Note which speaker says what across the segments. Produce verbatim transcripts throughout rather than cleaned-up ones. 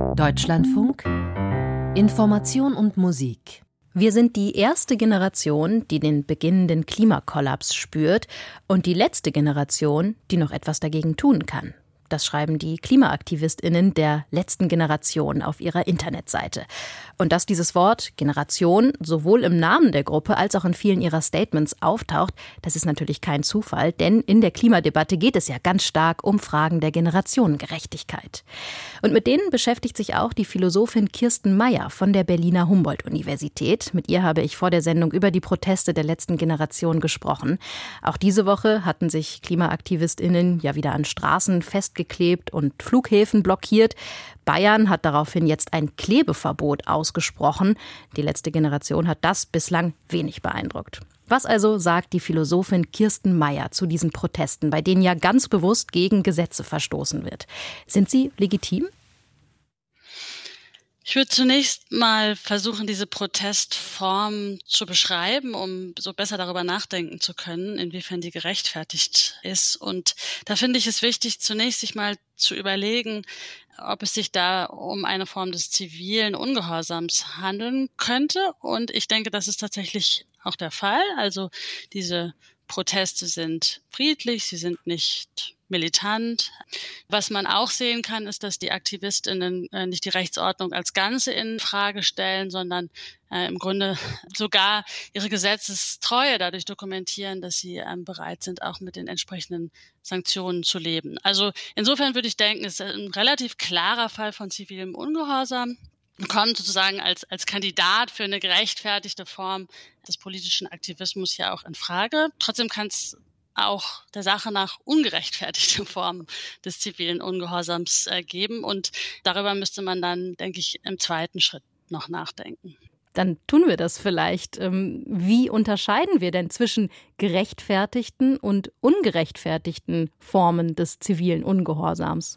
Speaker 1: Deutschlandfunk Information und Musik.
Speaker 2: Wir sind die erste Generation, die den beginnenden Klimakollaps spürt und die letzte Generation, die noch etwas dagegen tun kann. Das schreiben die KlimaaktivistInnen der letzten Generation auf ihrer Internetseite. Und dass dieses Wort Generation sowohl im Namen der Gruppe als auch in vielen ihrer Statements auftaucht, das ist natürlich kein Zufall, denn in der Klimadebatte geht es ja ganz stark um Fragen der Generationengerechtigkeit. Und mit denen beschäftigt sich auch die Philosophin Kirsten Meyer von der Berliner Humboldt-Universität. Mit ihr habe ich vor der Sendung über die Proteste der letzten Generation gesprochen. Auch diese Woche hatten sich KlimaaktivistInnen ja wieder an Straßen festgeklebt und Flughäfen blockiert. Bayern hat daraufhin jetzt ein Klebeverbot ausgesprochen. Die letzte Generation hat das bislang wenig beeindruckt. Was also sagt die Philosophin Kirsten Meyer zu diesen Protesten, bei denen ja ganz bewusst gegen Gesetze verstoßen wird? Sind sie legitim?
Speaker 3: Ich würde zunächst mal versuchen, diese Protestform zu beschreiben, um so besser darüber nachdenken zu können, inwiefern die gerechtfertigt ist. Und da finde ich es wichtig, zunächst sich mal zu überlegen, ob es sich da um eine Form des zivilen Ungehorsams handeln könnte. Und ich denke, das ist tatsächlich auch der Fall. Also diese Proteste sind friedlich, sie sind nicht militant. Was man auch sehen kann, ist, dass die AktivistInnen äh, nicht die Rechtsordnung als Ganze in Frage stellen, sondern äh, im Grunde sogar ihre Gesetzestreue dadurch dokumentieren, dass sie ähm, bereit sind, auch mit den entsprechenden Sanktionen zu leben. Also insofern würde ich denken, es ist ein relativ klarer Fall von zivilem Ungehorsam. Kommt sozusagen als, als Kandidat für eine gerechtfertigte Form des politischen Aktivismus ja auch in Frage. Trotzdem kann es auch der Sache nach ungerechtfertigte Formen des zivilen Ungehorsams äh, geben. Und darüber müsste man dann, denke ich, im zweiten Schritt noch nachdenken.
Speaker 2: Dann tun wir das vielleicht. Wie unterscheiden wir denn zwischen gerechtfertigten und ungerechtfertigten Formen des zivilen Ungehorsams?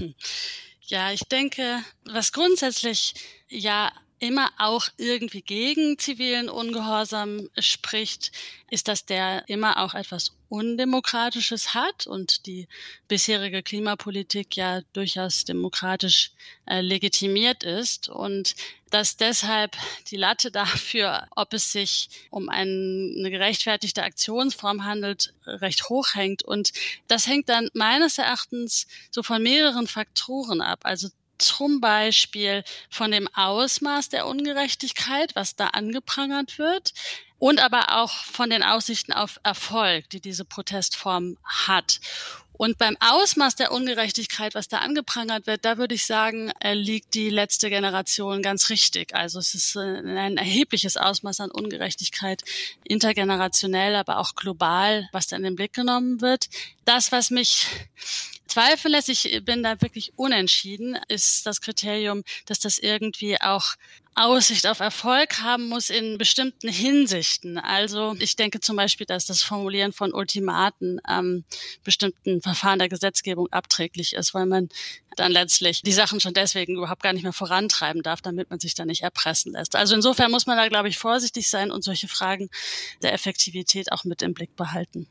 Speaker 3: Ja, ich denke, was grundsätzlich ja immer auch irgendwie gegen zivilen Ungehorsam spricht, ist, dass der immer auch etwas Undemokratisches hat und die bisherige Klimapolitik ja durchaus demokratisch äh, legitimiert ist und dass deshalb die Latte dafür, ob es sich um ein, eine gerechtfertigte Aktionsform handelt, recht hoch hängt. Und das hängt dann meines Erachtens so von mehreren Faktoren ab. Also zum Beispiel von dem Ausmaß der Ungerechtigkeit, was da angeprangert wird, und aber auch von den Aussichten auf Erfolg, die diese Protestform hat. Und beim Ausmaß der Ungerechtigkeit, was da angeprangert wird, da würde ich sagen, liegt die letzte Generation ganz richtig. Also es ist ein erhebliches Ausmaß an Ungerechtigkeit, intergenerationell, aber auch global, was da in den Blick genommen wird. Das, was mich zweifeln lässt, ich bin da wirklich unentschieden, ist das Kriterium, dass das irgendwie auch Aussicht auf Erfolg haben muss in bestimmten Hinsichten. Also ich denke zum Beispiel, dass das Formulieren von Ultimaten ähm, bestimmten Verfahren der Gesetzgebung abträglich ist, weil man dann letztlich die Sachen schon deswegen überhaupt gar nicht mehr vorantreiben darf, damit man sich da nicht erpressen lässt. Also insofern muss man da, glaube ich, vorsichtig sein und solche Fragen der Effektivität auch mit im Blick behalten.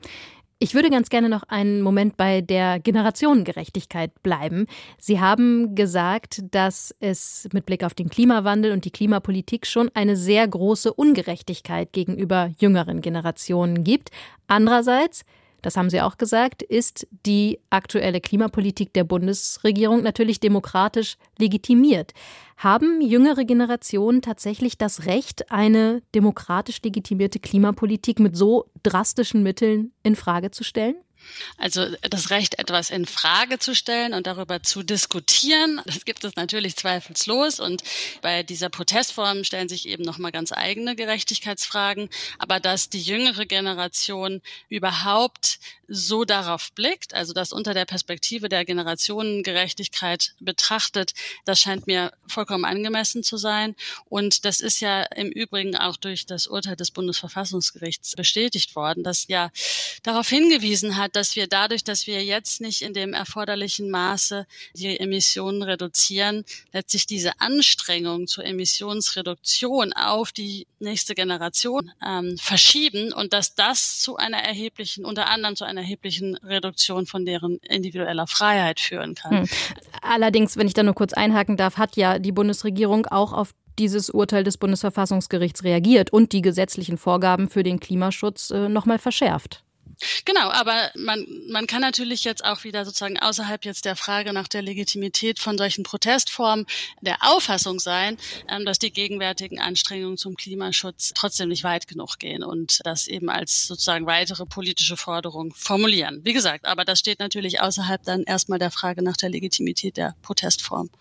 Speaker 2: Ich würde ganz gerne noch einen Moment bei der Generationengerechtigkeit bleiben. Sie haben gesagt, dass es mit Blick auf den Klimawandel und die Klimapolitik schon eine sehr große Ungerechtigkeit gegenüber jüngeren Generationen gibt. Andererseits, das haben Sie auch gesagt, ist die aktuelle Klimapolitik der Bundesregierung natürlich demokratisch legitimiert. Haben jüngere Generationen tatsächlich das Recht, eine demokratisch legitimierte Klimapolitik mit so drastischen Mitteln in Frage zu stellen?
Speaker 3: Also das Recht, etwas in Frage zu stellen und darüber zu diskutieren, das gibt es natürlich zweifellos. Und bei dieser Protestform stellen sich eben nochmal ganz eigene Gerechtigkeitsfragen. Aber dass die jüngere Generation überhaupt so darauf blickt, also das unter der Perspektive der Generationengerechtigkeit betrachtet, das scheint mir vollkommen angemessen zu sein. Und das ist ja im Übrigen auch durch das Urteil des Bundesverfassungsgerichts bestätigt worden, das ja darauf hingewiesen hat, dass wir dadurch, dass wir jetzt nicht in dem erforderlichen Maße die Emissionen reduzieren, letztlich diese Anstrengung zur Emissionsreduktion auf die nächste Generation ähm, verschieben und dass das zu einer erheblichen, unter anderem zu einer erheblichen Reduktion von deren individueller Freiheit führen kann.
Speaker 2: Hm. Allerdings, wenn ich da nur kurz einhaken darf, hat ja die Bundesregierung auch auf dieses Urteil des Bundesverfassungsgerichts reagiert und die gesetzlichen Vorgaben für den Klimaschutz äh, nochmal verschärft.
Speaker 3: Genau, aber man, man kann natürlich jetzt auch wieder sozusagen außerhalb jetzt der Frage nach der Legitimität von solchen Protestformen der Auffassung sein, ähm, dass die gegenwärtigen Anstrengungen zum Klimaschutz trotzdem nicht weit genug gehen und das eben als sozusagen weitere politische Forderung formulieren. Wie gesagt, aber das steht natürlich außerhalb dann erstmal der Frage nach der Legitimität der Protestform.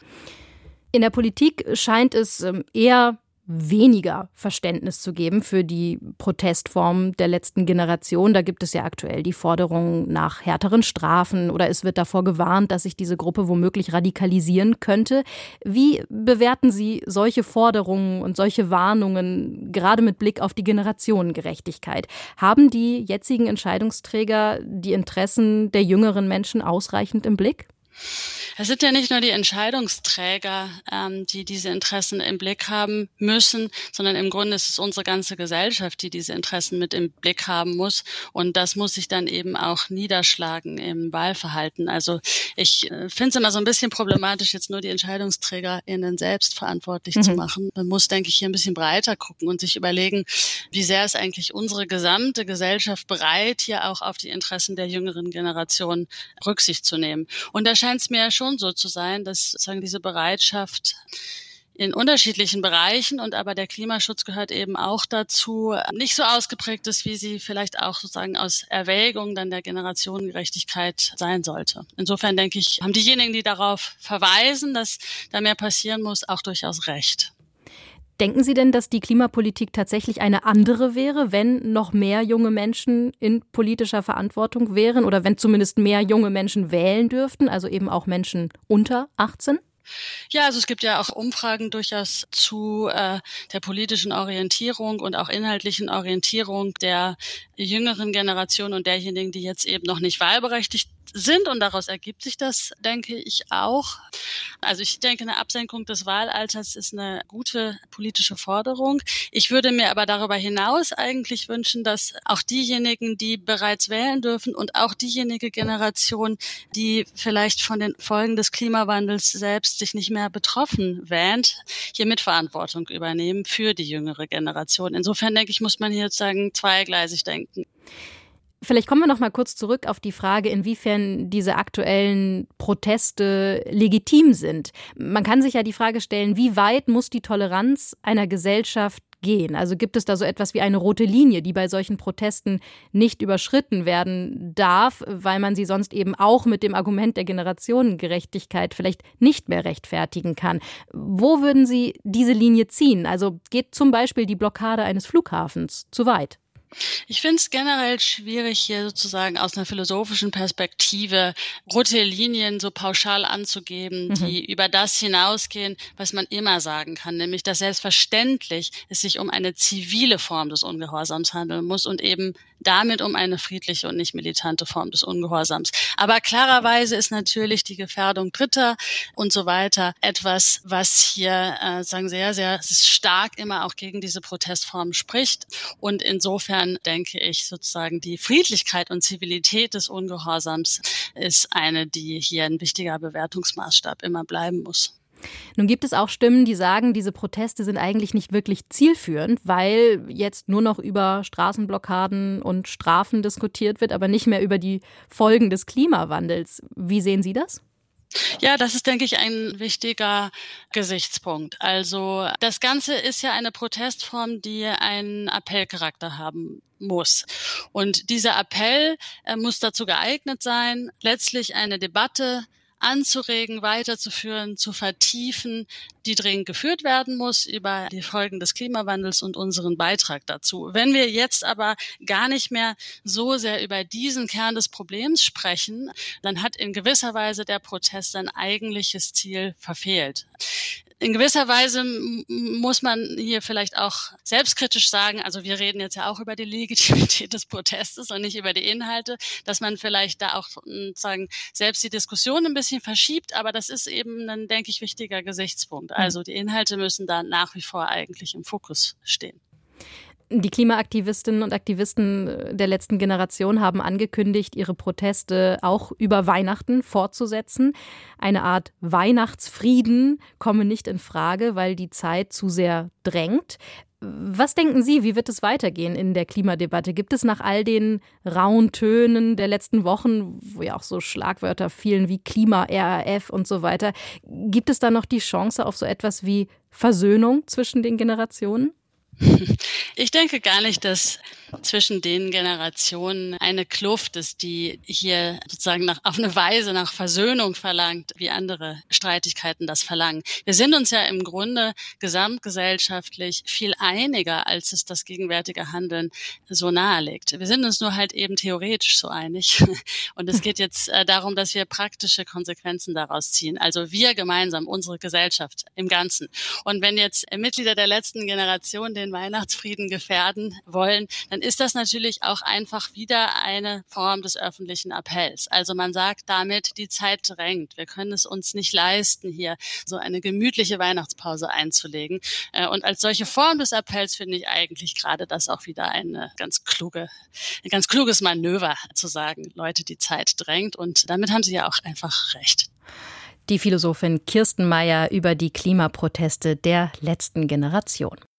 Speaker 2: In der Politik scheint es ähm, eher weniger Verständnis zu geben für die Protestform der letzten Generation. Da gibt es ja aktuell die Forderung nach härteren Strafen oder es wird davor gewarnt, dass sich diese Gruppe womöglich radikalisieren könnte. Wie bewerten Sie solche Forderungen und solche Warnungen, gerade mit Blick auf die Generationengerechtigkeit? Haben die jetzigen Entscheidungsträger die Interessen der jüngeren Menschen ausreichend im Blick?
Speaker 3: Es sind ja nicht nur die Entscheidungsträger, ähm, die diese Interessen im Blick haben müssen, sondern im Grunde ist es unsere ganze Gesellschaft, die diese Interessen mit im Blick haben muss. Und das muss sich dann eben auch niederschlagen im Wahlverhalten. Also ich äh, finde es immer so ein bisschen problematisch, jetzt nur die EntscheidungsträgerInnen selbst verantwortlich mhm. zu machen. Man muss, denke ich, hier ein bisschen breiter gucken und sich überlegen, wie sehr ist eigentlich unsere gesamte Gesellschaft bereit, hier auch auf die Interessen der jüngeren Generation Rücksicht zu nehmen. Und da scheint es mir schon so zu sein, dass sozusagen diese Bereitschaft in unterschiedlichen Bereichen und aber der Klimaschutz gehört eben auch dazu, nicht so ausgeprägt ist, wie sie vielleicht auch sozusagen aus Erwägung dann der Generationengerechtigkeit sein sollte. Insofern denke ich, haben diejenigen, die darauf verweisen, dass da mehr passieren muss, auch durchaus recht.
Speaker 2: Denken Sie denn, dass die Klimapolitik tatsächlich eine andere wäre, wenn noch mehr junge Menschen in politischer Verantwortung wären oder wenn zumindest mehr junge Menschen wählen dürften, also eben auch Menschen unter achtzehn?
Speaker 3: Ja, also es gibt ja auch Umfragen durchaus zu äh, der politischen Orientierung und auch inhaltlichen Orientierung der jüngeren Generation und derjenigen, die jetzt eben noch nicht wahlberechtigt sind. Und daraus ergibt sich das, denke ich, auch. Also ich denke, eine Absenkung des Wahlalters ist eine gute politische Forderung. Ich würde mir aber darüber hinaus eigentlich wünschen, dass auch diejenigen, die bereits wählen dürfen und auch diejenige Generation, die vielleicht von den Folgen des Klimawandels selbst sich nicht mehr betroffen wähnt, hier Mitverantwortung übernehmen für die jüngere Generation. Insofern, denke ich, muss man hier sozusagen zweigleisig denken.
Speaker 2: Vielleicht kommen wir noch mal kurz zurück auf die Frage, inwiefern diese aktuellen Proteste legitim sind. Man kann sich ja die Frage stellen, wie weit muss die Toleranz einer Gesellschaft gehen? Also gibt es da so etwas wie eine rote Linie, die bei solchen Protesten nicht überschritten werden darf, weil man sie sonst eben auch mit dem Argument der Generationengerechtigkeit vielleicht nicht mehr rechtfertigen kann? Wo würden Sie diese Linie ziehen? Also geht zum Beispiel die Blockade eines Flughafens zu weit?
Speaker 3: Ich finde es generell schwierig, hier sozusagen aus einer philosophischen Perspektive rote Linien so pauschal anzugeben, die mhm. über das hinausgehen, was man immer sagen kann, nämlich dass selbstverständlich es sich um eine zivile Form des Ungehorsams handeln muss und eben damit um eine friedliche und nicht militante Form des Ungehorsams. Aber klarerweise ist natürlich die Gefährdung Dritter und so weiter etwas, was hier äh, sagen sehr, sehr stark immer auch gegen diese Protestform spricht. Und insofern denke ich sozusagen, die Friedlichkeit und Zivilität des Ungehorsams ist eine, die hier ein wichtiger Bewertungsmaßstab immer bleiben muss.
Speaker 2: Nun gibt es auch Stimmen, die sagen, diese Proteste sind eigentlich nicht wirklich zielführend, weil jetzt nur noch über Straßenblockaden und Strafen diskutiert wird, aber nicht mehr über die Folgen des Klimawandels. Wie sehen Sie das?
Speaker 3: Ja, das ist, denke ich, ein wichtiger Gesichtspunkt. Also das Ganze ist ja eine Protestform, die einen Appellcharakter haben muss. Und dieser Appell äh, muss dazu geeignet sein, letztlich eine Debatte anzuregen, weiterzuführen, zu vertiefen, die dringend geführt werden muss über die Folgen des Klimawandels und unseren Beitrag dazu. Wenn wir jetzt aber gar nicht mehr so sehr über diesen Kern des Problems sprechen, dann hat in gewisser Weise der Protest sein eigentliches Ziel verfehlt. In gewisser Weise muss man hier vielleicht auch selbstkritisch sagen, also wir reden jetzt ja auch über die Legitimität des Protestes und nicht über die Inhalte, dass man vielleicht da auch sagen selbst die Diskussion ein bisschen verschiebt, aber das ist eben ein, denke ich, wichtiger Gesichtspunkt. Also die Inhalte müssen da nach wie vor eigentlich im Fokus stehen.
Speaker 2: Die Klimaaktivistinnen und Aktivisten der letzten Generation haben angekündigt, ihre Proteste auch über Weihnachten fortzusetzen. Eine Art Weihnachtsfrieden komme nicht in Frage, weil die Zeit zu sehr drängt. Was denken Sie, wie wird es weitergehen in der Klimadebatte? Gibt es nach all den rauen Tönen der letzten Wochen, wo ja auch so Schlagwörter fielen wie Klima-R A F und so weiter, gibt es da noch die Chance auf so etwas wie Versöhnung zwischen den Generationen?
Speaker 3: Ich denke gar nicht, dass zwischen den Generationen eine Kluft ist, die hier sozusagen nach, auf eine Weise nach Versöhnung verlangt, wie andere Streitigkeiten das verlangen. Wir sind uns ja im Grunde gesamtgesellschaftlich viel einiger, als es das gegenwärtige Handeln so nahelegt. Wir sind uns nur halt eben theoretisch so einig. Und es geht jetzt darum, dass wir praktische Konsequenzen daraus ziehen. Also wir gemeinsam, unsere Gesellschaft im Ganzen. Und wenn jetzt Mitglieder der letzten Generation den Weihnachtsfrieden gefährden wollen, dann ist das natürlich auch einfach wieder eine Form des öffentlichen Appells. Also man sagt damit, die Zeit drängt. Wir können es uns nicht leisten, hier so eine gemütliche Weihnachtspause einzulegen. Und als solche Form des Appells finde ich eigentlich gerade das auch wieder eine ganz kluge, ein ganz kluges Manöver zu sagen, Leute, die Zeit drängt. Und damit haben Sie ja auch einfach recht.
Speaker 2: Die Philosophin Kirsten Meyer über die Klimaproteste der letzten Generation.